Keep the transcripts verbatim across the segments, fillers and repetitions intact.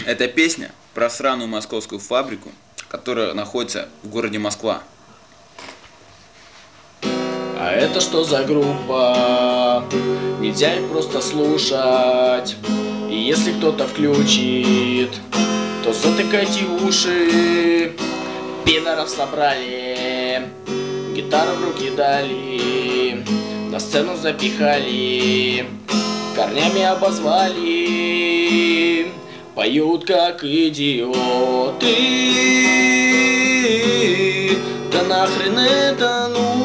Это песня про сраную московскую фабрику, которая находится в городе Москва. А это что за группа? Нельзя их просто слушать. И если кто-то включит, то затыкайте уши. Пидоров собрали, гитару в руки дали, на сцену запихали, корнями обозвали, поют как идиоты. Да нахрен это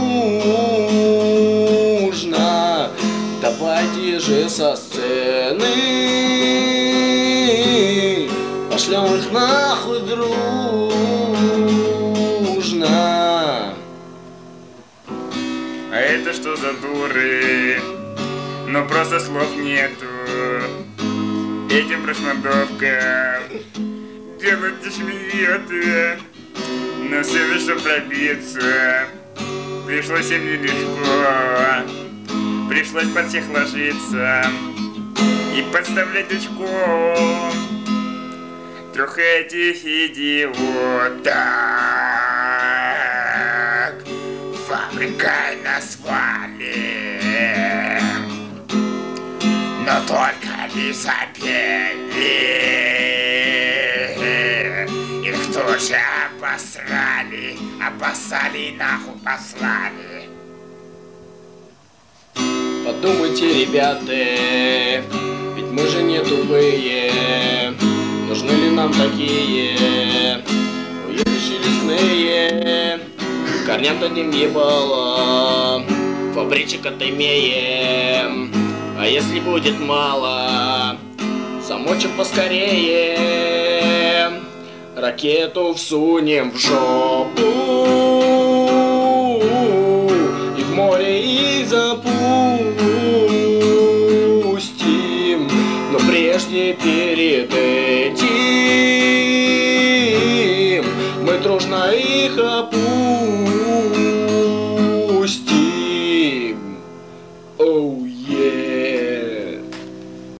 нужно? Давайте же со сцены пошлем их нахуй дружно. А это что за дуры? Ну просто слов нету. Этим прошмандовкам делают дешмиеты. Но все же, чтобы пробиться, пришлось им нелегко. Пришлось под всех ложиться и подставлять очко трех этих идиоток. Фабрикой назвали, но только не запели. Их тоже обосрали, обоссали и нахуй послали. Подумайте, ребята, ведь мы же не тупые. Нужны ли нам такие уебищи лесные? Корням дадим ебало, фабричек отымеем. А если будет мало, замочим поскорее, ракету всунем в жопу и в море их запустим. Но прежде перед этим мы дружно их опустим.